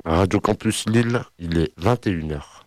Radio Campus Lille, il est 21h.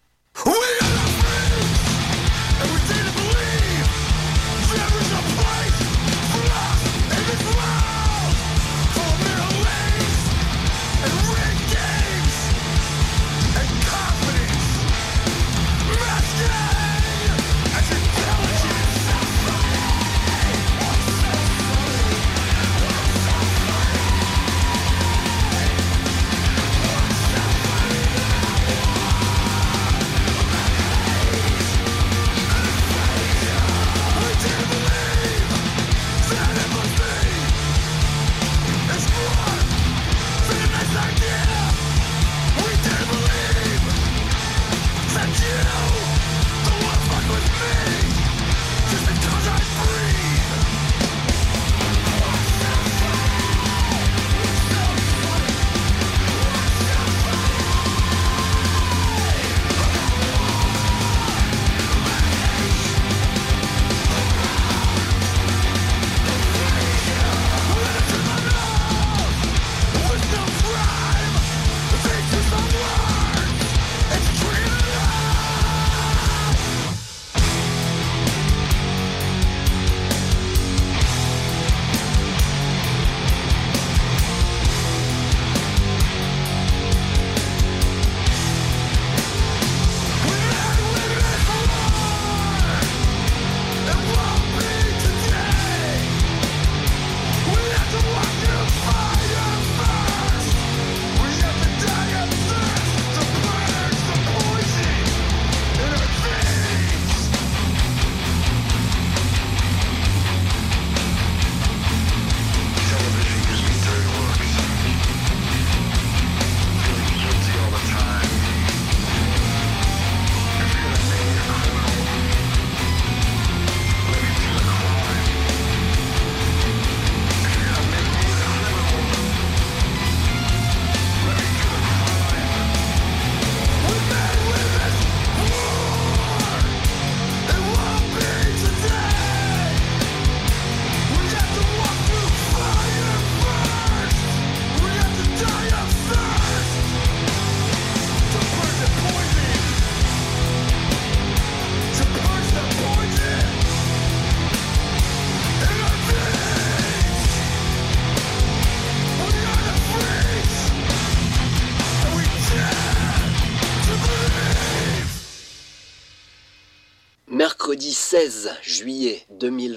Mercredi 16 juillet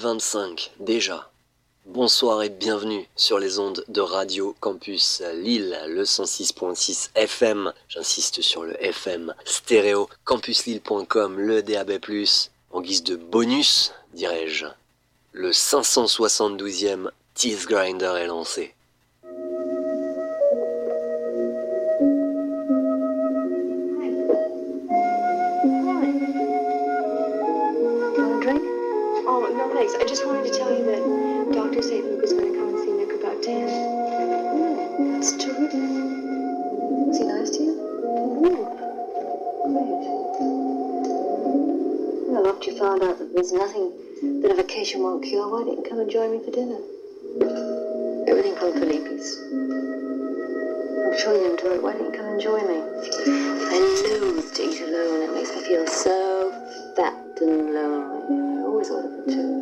2025, déjà. Bonsoir et bienvenue sur les ondes de Radio Campus Lille, le 106.6 FM. J'insiste sur le FM stéréo. Campuslille.com, le DAB+, en guise de bonus, dirais-je. Le 572e Teeth Grinder est lancé. I just wanted to tell you that Dr. Satan was going to come and see Nick about 10. That's terrific. Was he nice to you? Great. Well, after you found out that there's nothing that a vacation won't cure, why didn't you come and join me for dinner? Everything from Felipe's. I'm sure you enjoy it. Why didn't you come and join me? I loathe to eat alone. It makes me feel so fat and lonely. I always order for two.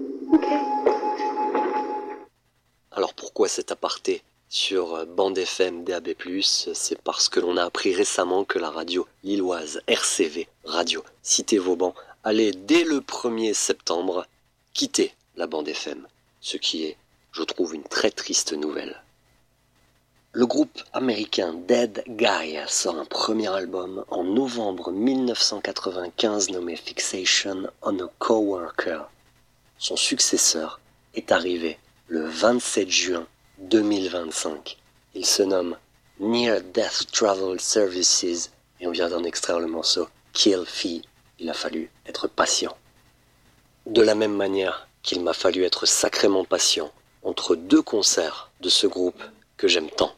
Alors pourquoi cet aparté sur Bande FM DAB+, c'est parce que l'on a appris récemment que la radio lilloise RCV, Radio Cité Vauban, allait dès le 1er septembre quitter la Bande FM, ce qui est, je trouve, une très triste nouvelle. Le groupe américain Dead Guy sort un premier album en novembre 1995 nommé Fixation on a Coworker. Son successeur est arrivé le 27 juin 2025. Il se nomme Near Death Travel Services et on vient d'en extraire le morceau Kill Fee. Il a fallu être patient. De la même manière qu'il m'a fallu être sacrément patient entre deux concerts de ce groupe que j'aime tant.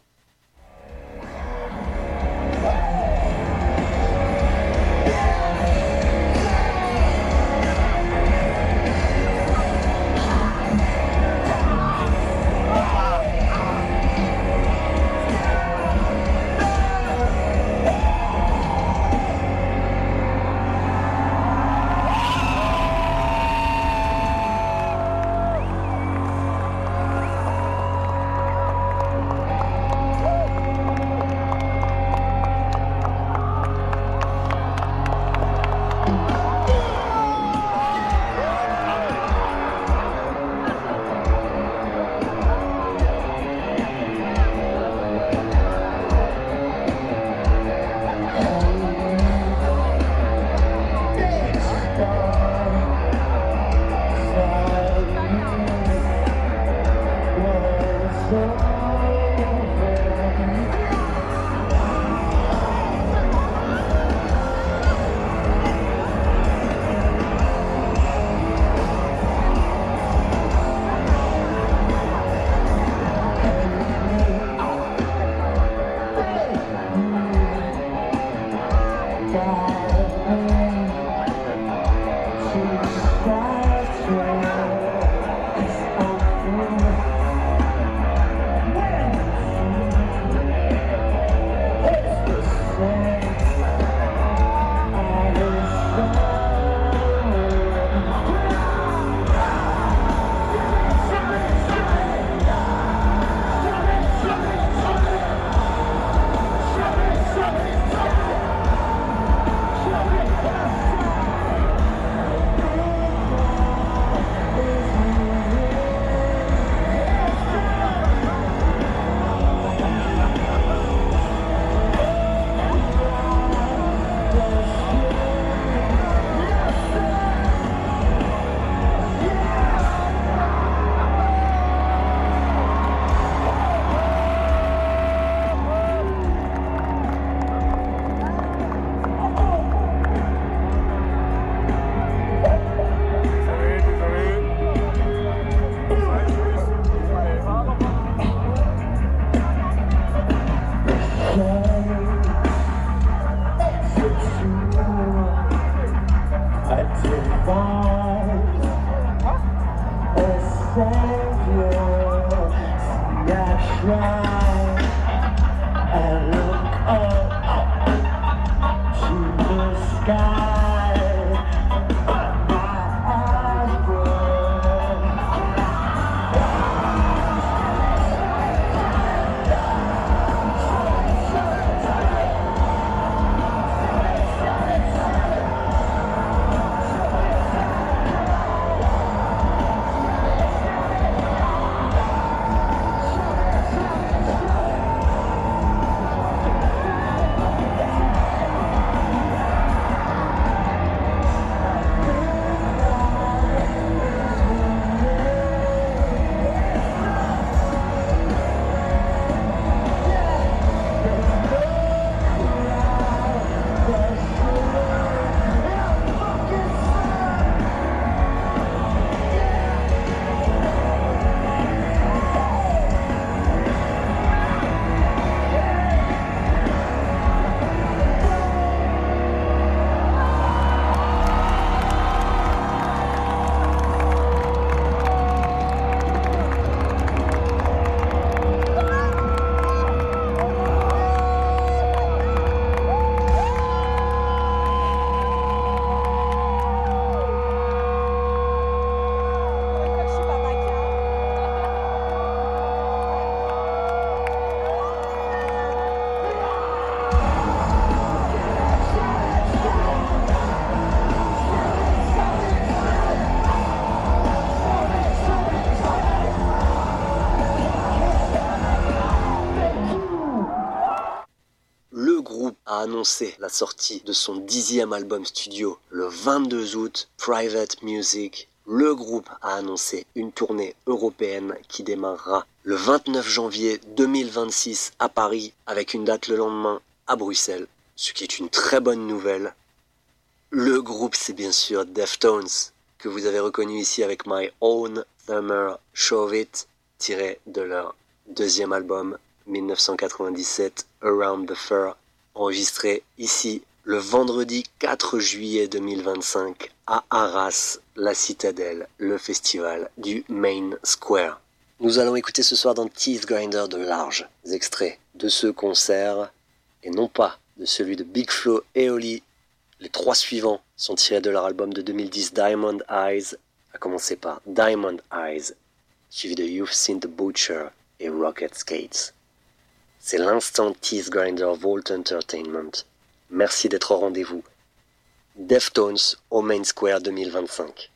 groupe a annoncé la sortie de son 10e album studio le 22 août, Private Music. Le groupe a annoncé une tournée européenne qui démarrera le 29 janvier 2026 à Paris avec une date le lendemain à Bruxelles, ce qui est une très bonne nouvelle. Le groupe, c'est bien sûr Deftones, que vous avez reconnu ici avec My Own Summer Show It, tiré de leur 2e album 1997, Around the Fur, enregistré ici le vendredi 4 juillet 2025 à Arras, la Citadelle, le festival du Main Square. Nous allons écouter ce soir dans Teeth Grinder de larges extraits de ce concert et non pas de celui de Big Flo et Oli. Les 3 suivants sont tirés de leur album de 2010 Diamond Eyes, à commencer par Diamond Eyes, suivi de You've Seen the Butcher et Rocket Skates. C'est l'instant Teeth Grinder Vault Entertainment. Merci d'être au rendez-vous. Deftones au Main Square 2025.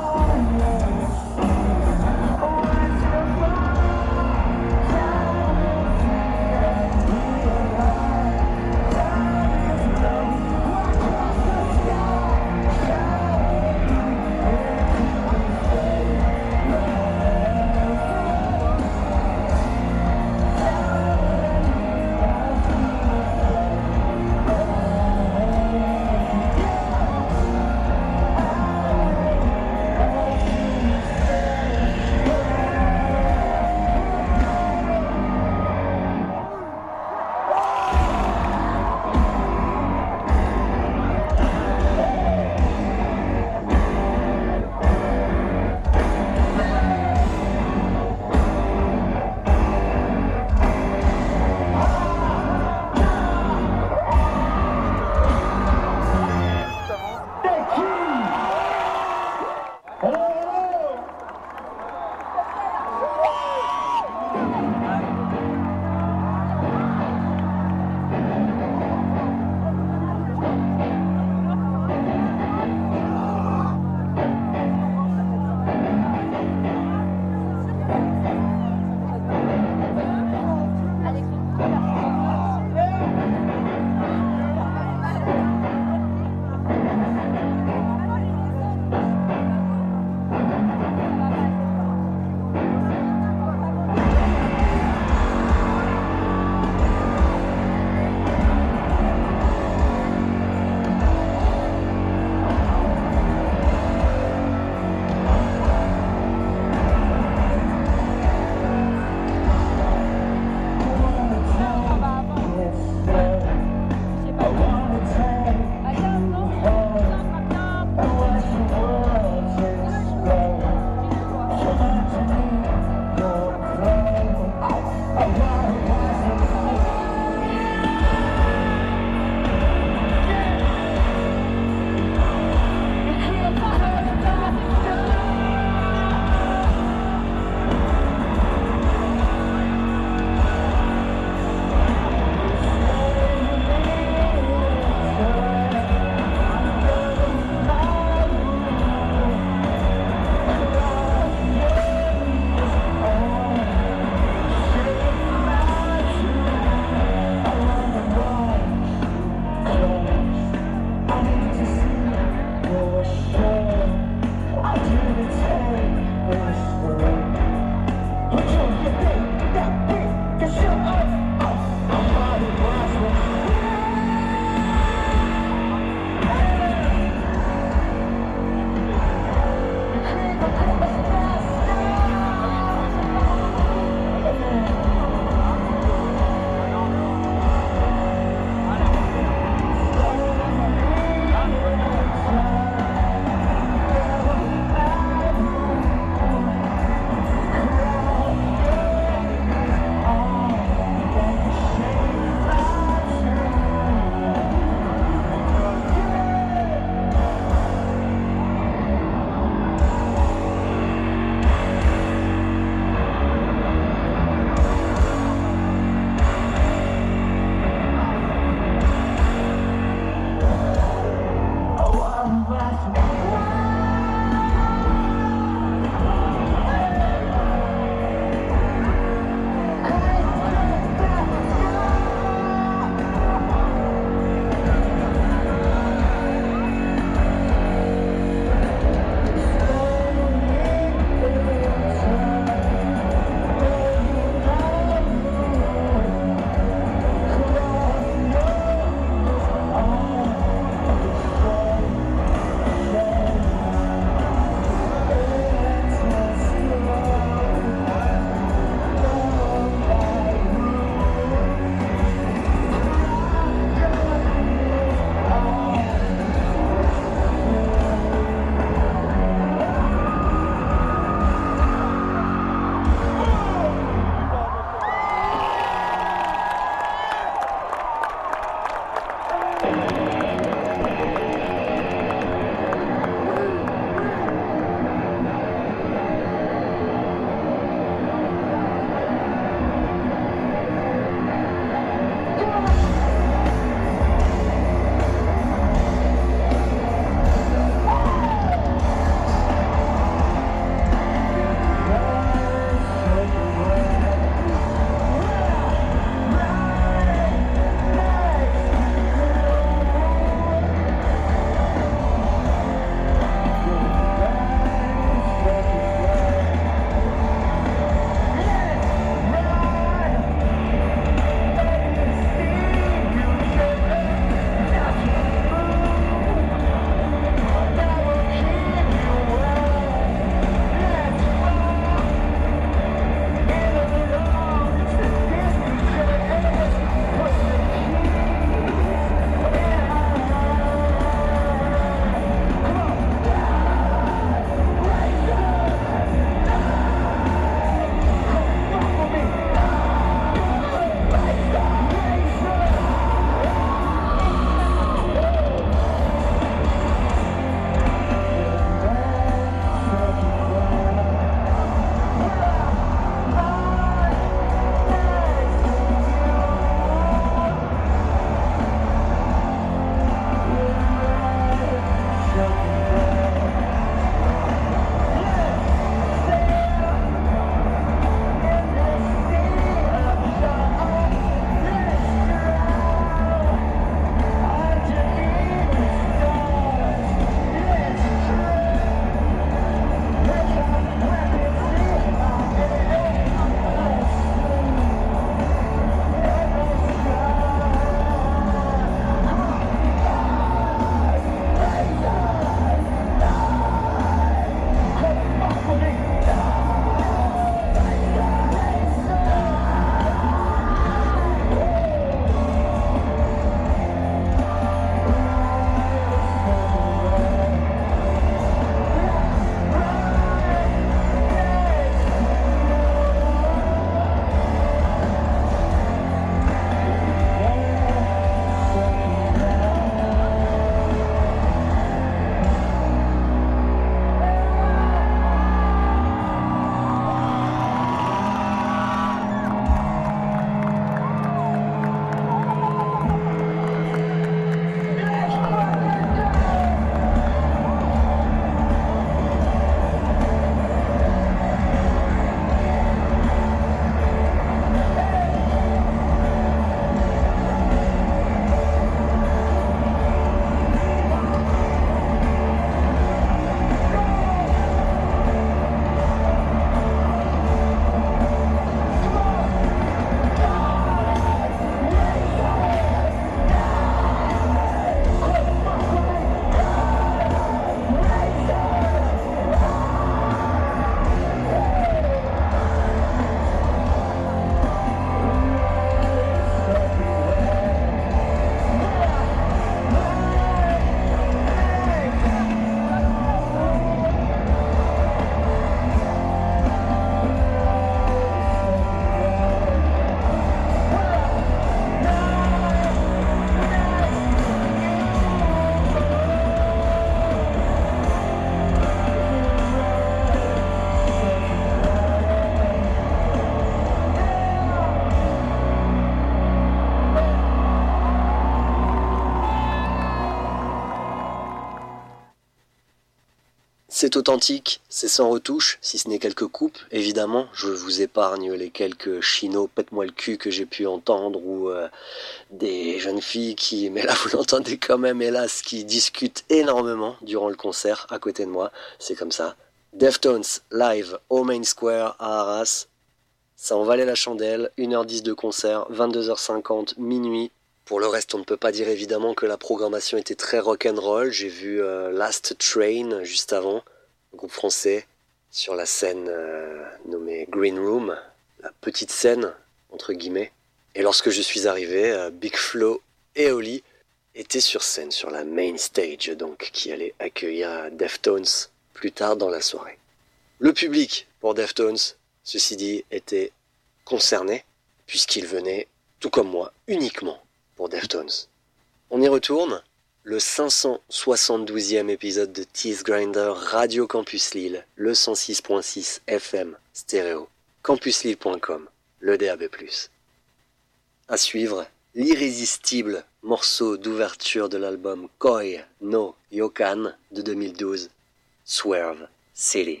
C'est authentique, c'est sans retouche, si ce n'est quelques coupes, évidemment. Je vous épargne les quelques chinos pète-moi le cul que j'ai pu entendre ou des jeunes filles qui, mais là vous l'entendez quand même, hélas, qui discutent énormément durant le concert à côté de moi. C'est comme ça. Deftones live au Main Square à Arras. Ça en valait la chandelle. 1h10 de concert, 22h50, minuit. Pour le reste, on ne peut pas dire évidemment que la programmation était très rock'n'roll. J'ai vu Last Train juste avant, le groupe français, sur la scène nommée Green Room, la petite scène, entre guillemets. Et lorsque je suis arrivé, Big Flo et Oli étaient sur scène, sur la main stage, donc, qui allait accueillir Deftones plus tard dans la soirée. Le public pour Deftones, ceci dit, était concerné, puisqu'il venait, tout comme moi, uniquement pour Deftones. On y retourne, le 572e épisode de Teeth Grinder Radio Campus Lille, le 106.6 FM stéréo, campuslille.com, le DAB+. À suivre, l'irrésistible morceau d'ouverture de l'album Koi no Yokan de 2012, Swerve City.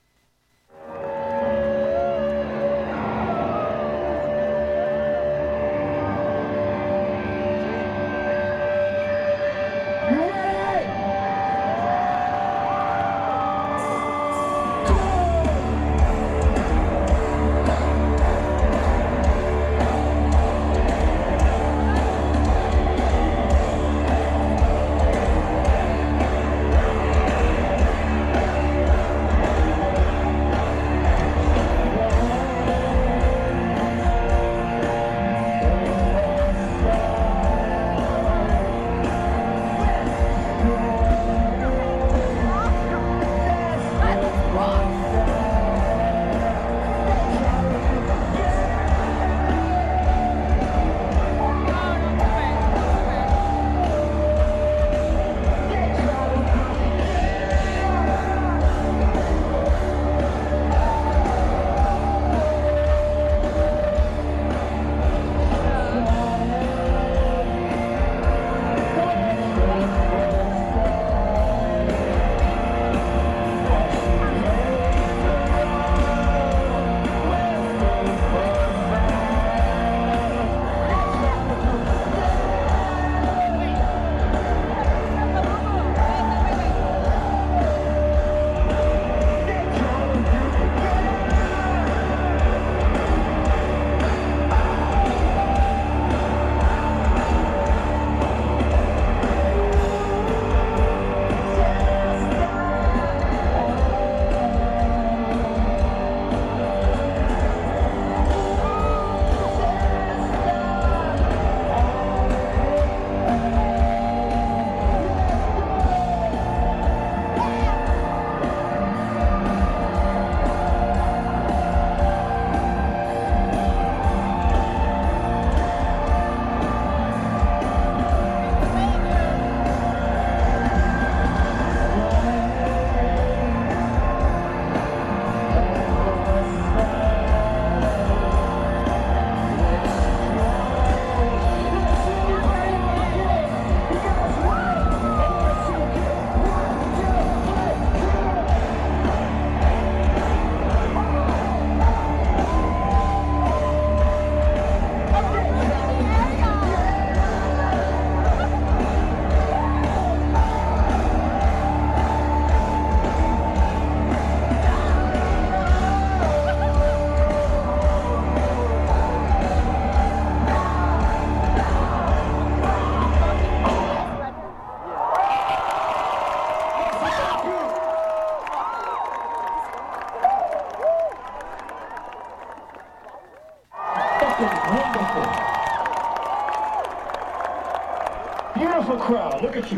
Beautiful crowd, look at you.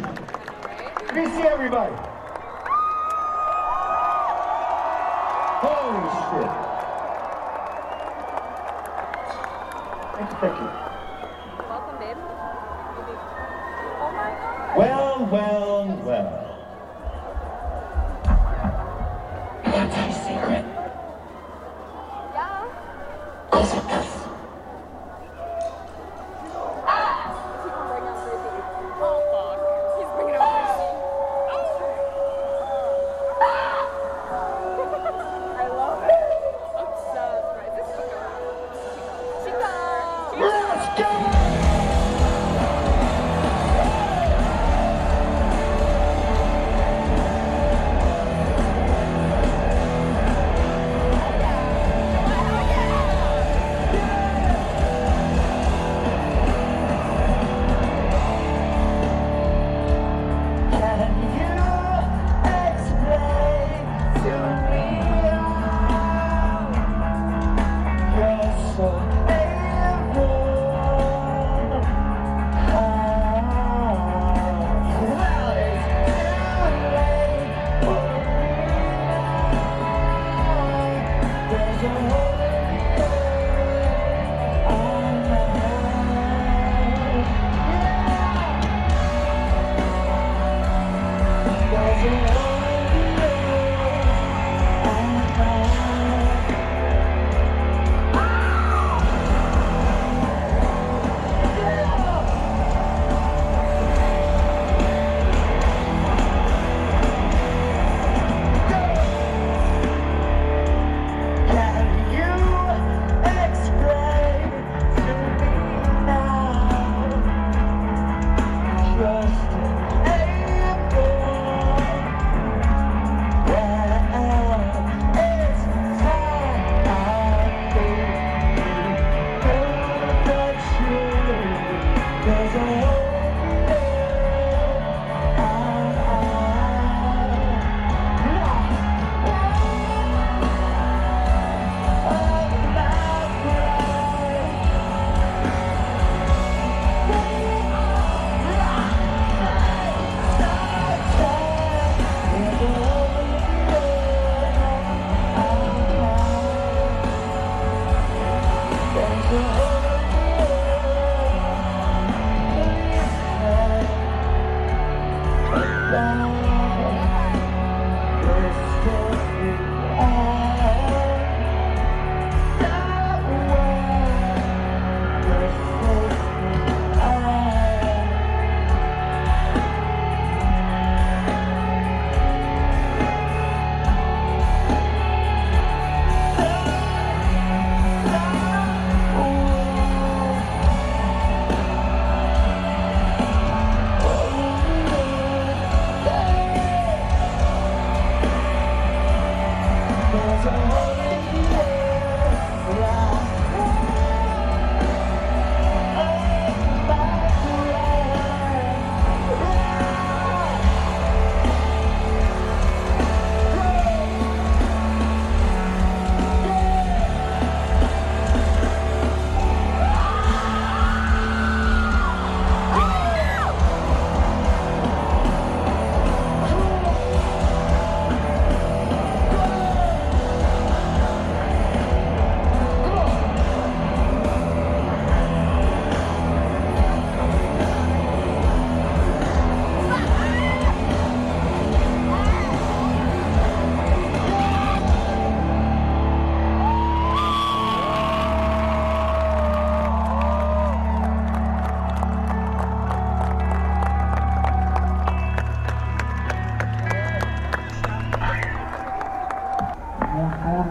Let me see everybody. Holy shit. Thank you. Welcome, babe. Oh my God. Well. What's our secret? Yeah. Close up this. Oh, fuck. He's bringing up Lucy. Oh.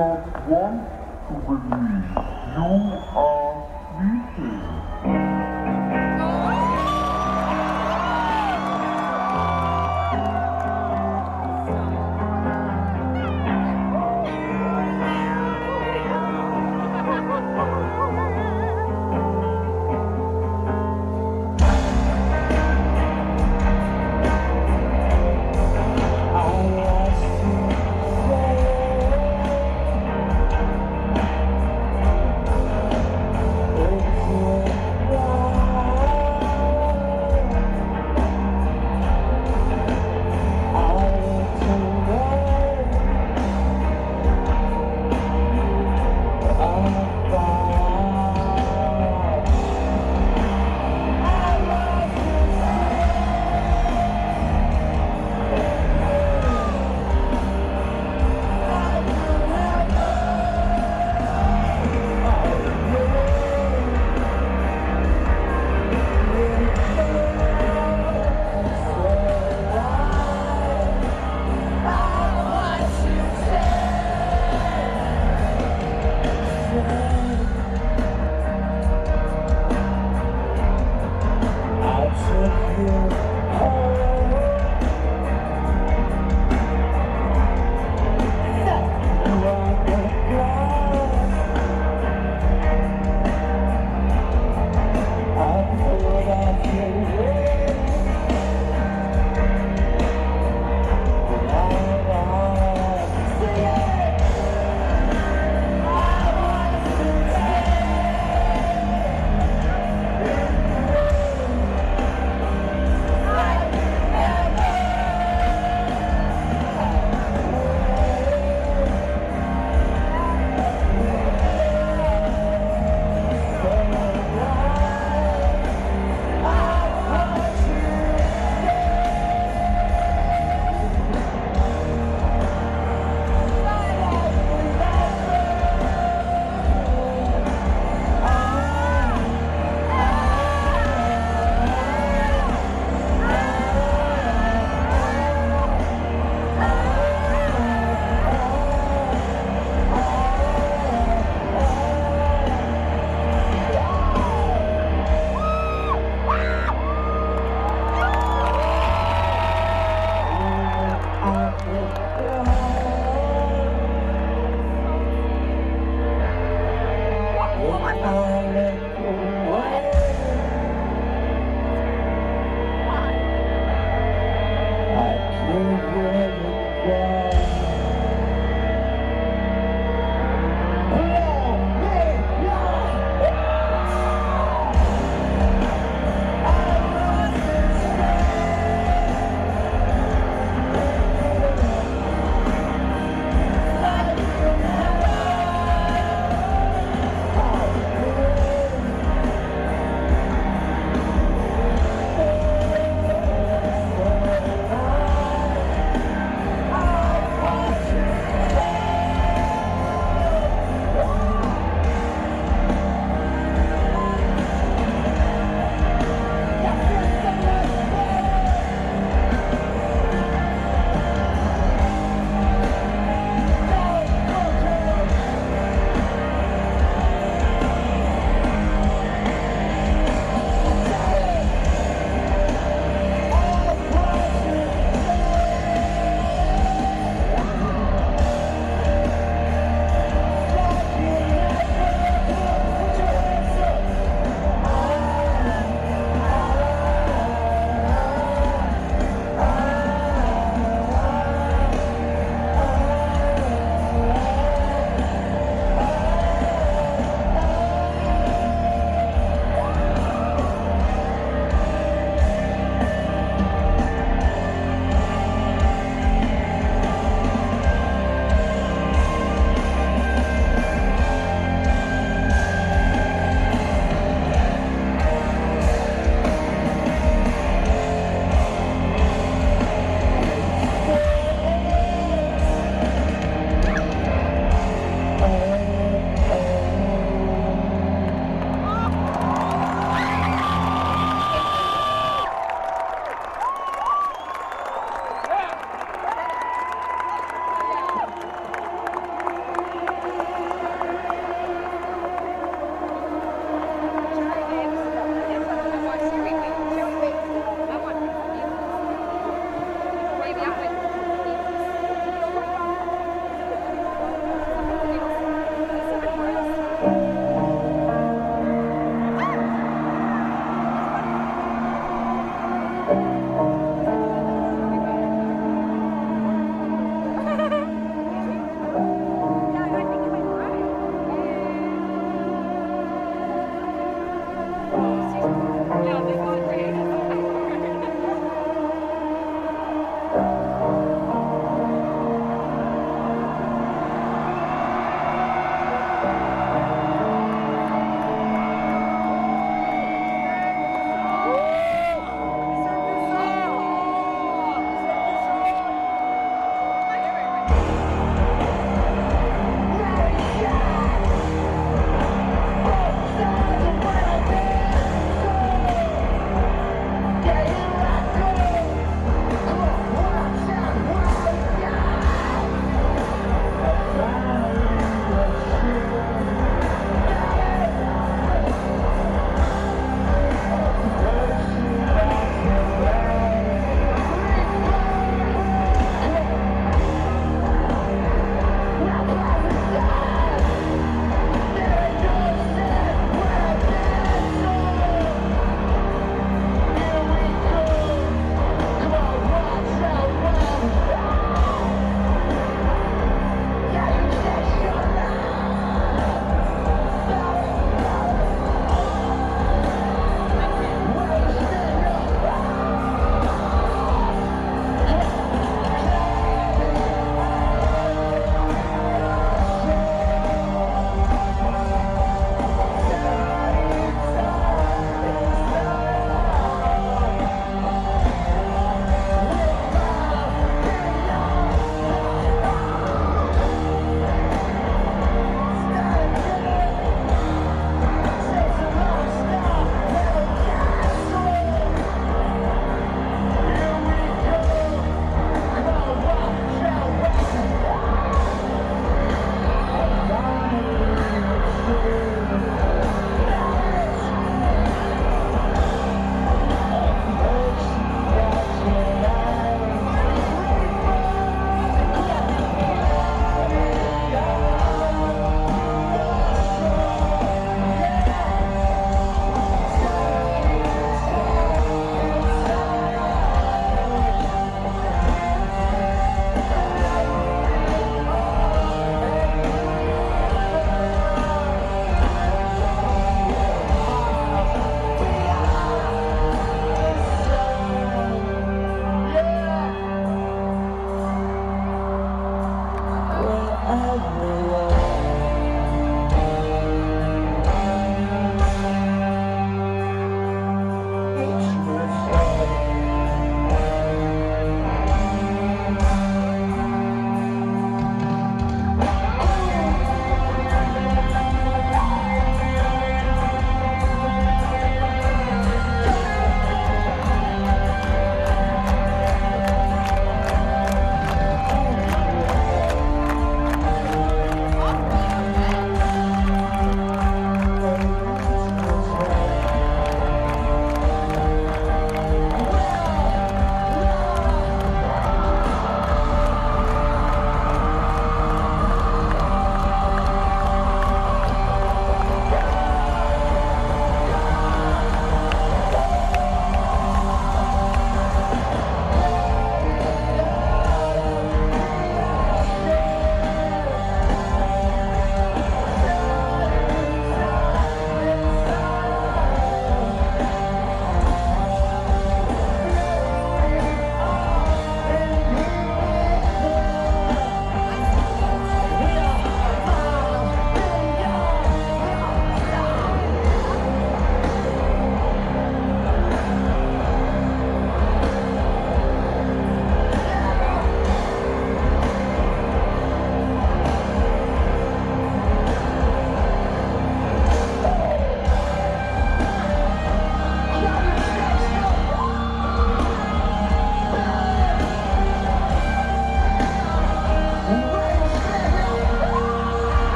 not want to believe. You are sleeping.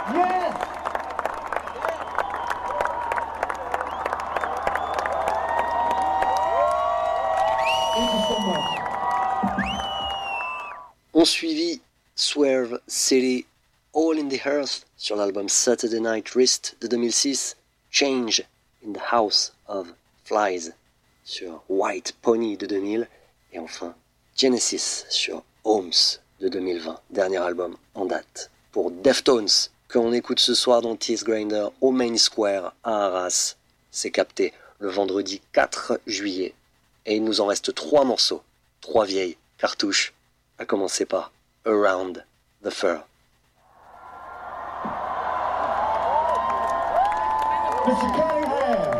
Yes! Thank you so much. On suivit Swerve City, All in the Earth sur l'album Saturday Night Wrist de 2006, Change in the House of Flies sur White Pony de 2000 et enfin Genesis sur Homes de 2020, dernier album en date pour Deftones que l'on écoute ce soir dans Teeth Grinder au Main Square à Arras. C'est capté le vendredi 4 juillet et il nous en reste 3 morceaux, 3 vieilles cartouches, à commencer par Around the Fur. Mr. Cunningham.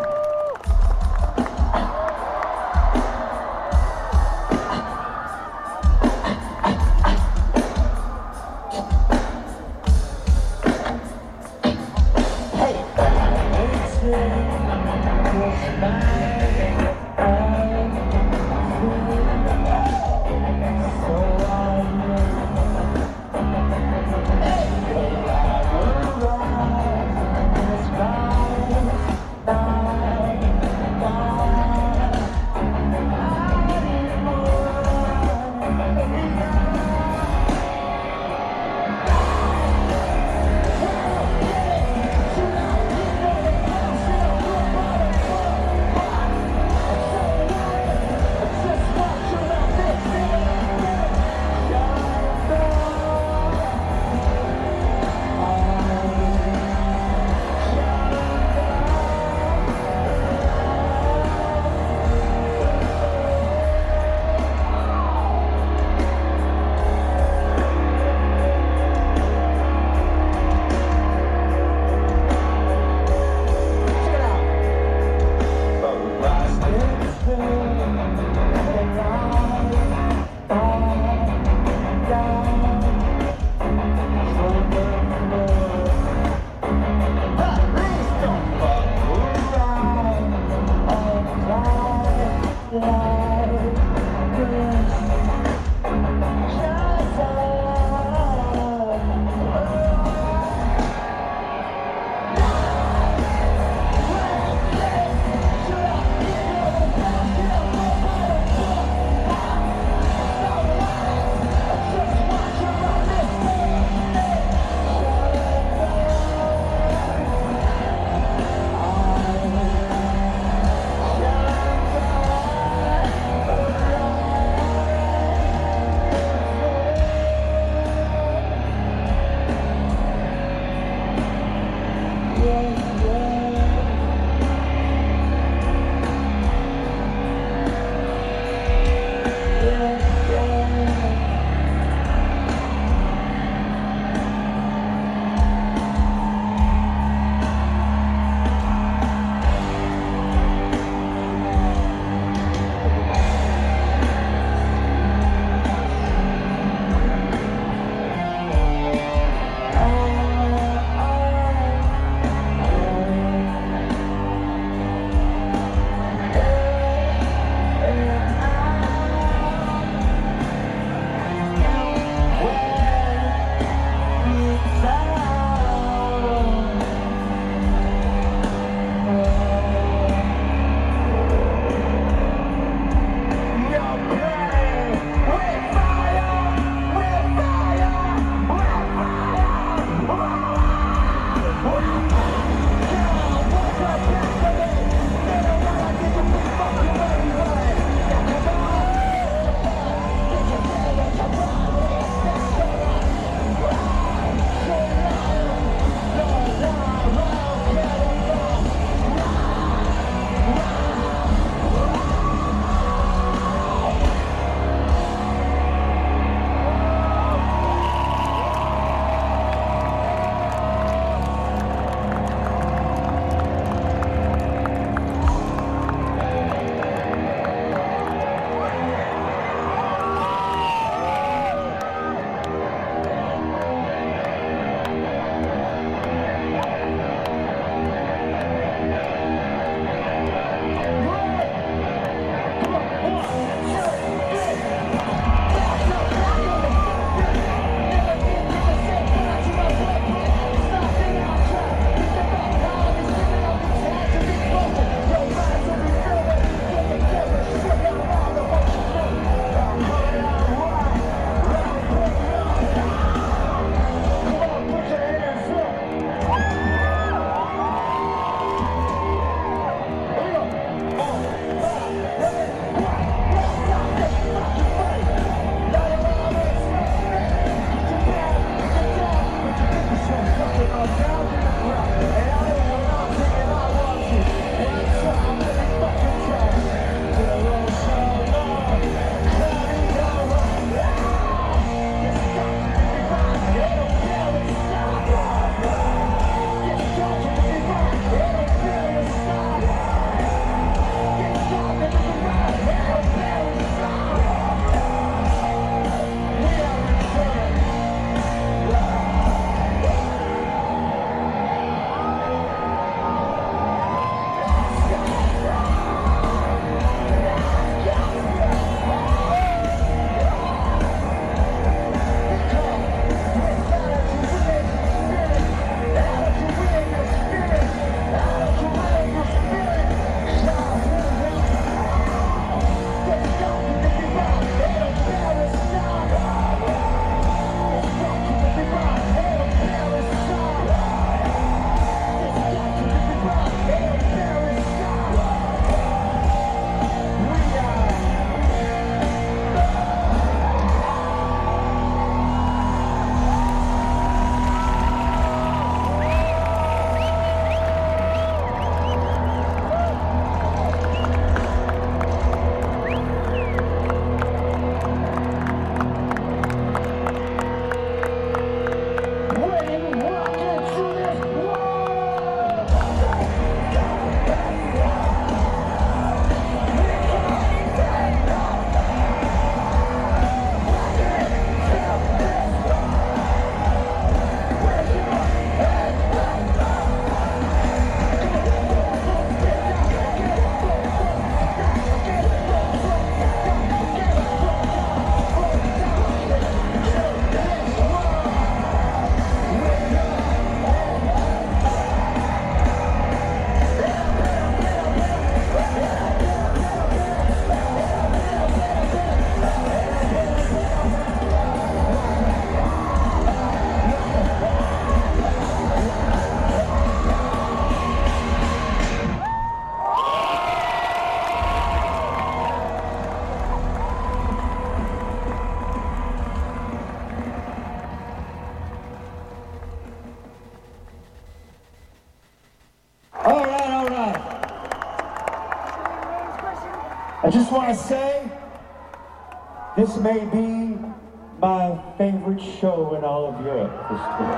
just want to say, this may be my favorite show in all of Europe this tour.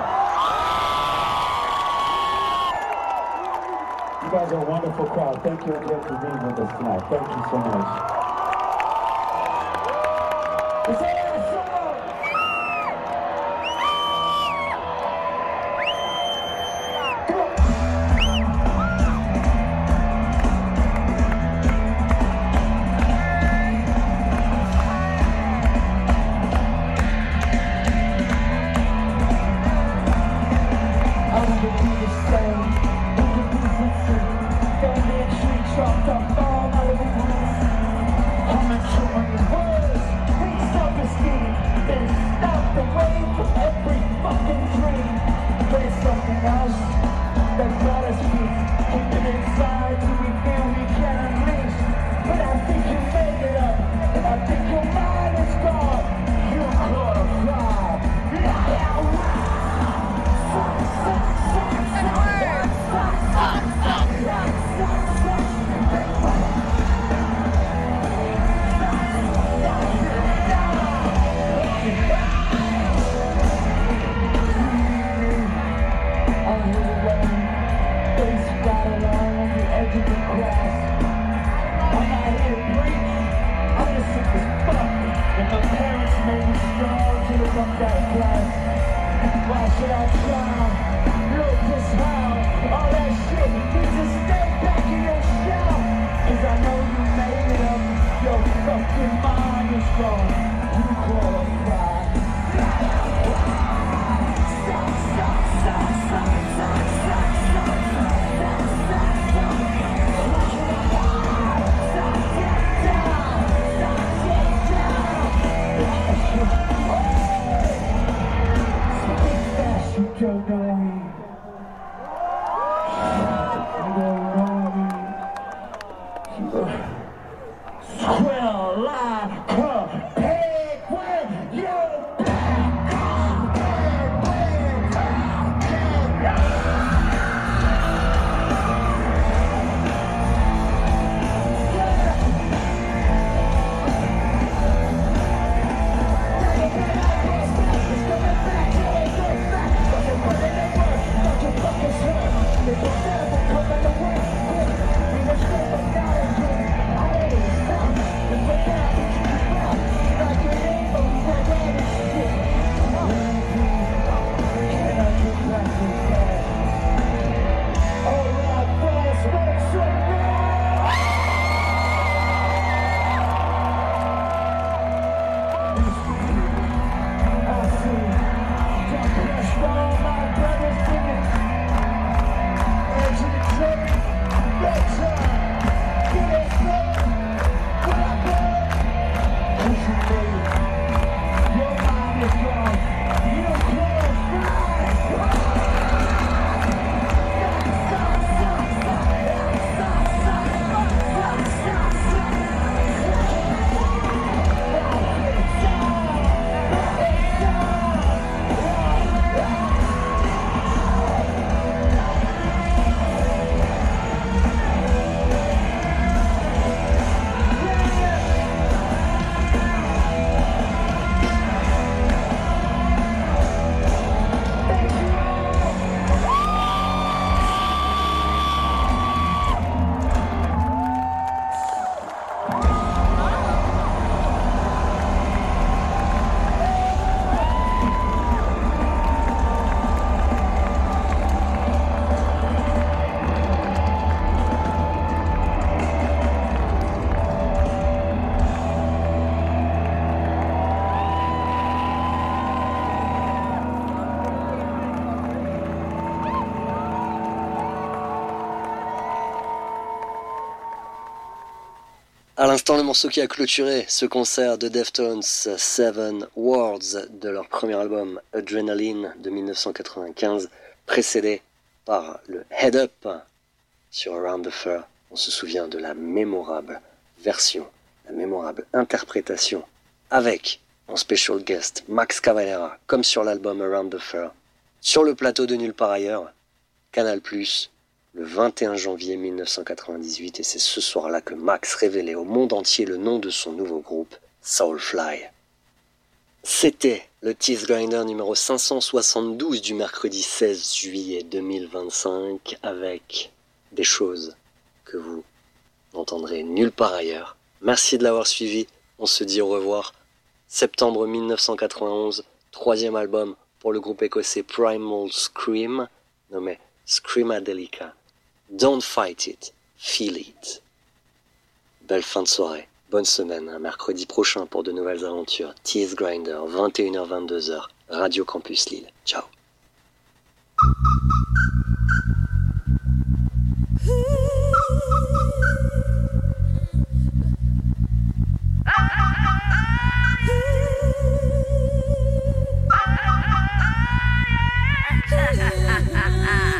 You guys are a wonderful crowd. Thank you again for being with us tonight. Thank you so much. Is that our song? À l'instant, le morceau qui a clôturé ce concert de Deftones, Seven Words, de leur premier album Adrenaline de 1995, précédé par le Head Up sur Around the Fur. On se souvient de la mémorable version, la mémorable interprétation avec en special guest Max Cavalera, comme sur l'album Around the Fur, sur le plateau de Nulle part ailleurs, Canal+, le 21 janvier 1998 et c'est ce soir-là que Max révélait au monde entier le nom de son nouveau groupe, Soulfly. C'était le Teeth Grinder numéro 572 du mercredi 16 juillet 2025 avec des choses que vous n'entendrez nulle part ailleurs. Merci de l'avoir suivi, on se dit au revoir. Septembre 1991, troisième album pour le groupe écossais Primal Scream, nommé Screamadelica. Don't fight it, feel it. Belle fin de soirée, bonne semaine, un mercredi prochain pour de nouvelles aventures. Teeth Grinder, 21h-22h, Radio Campus Lille. Ciao. Ha ha ha ha ha!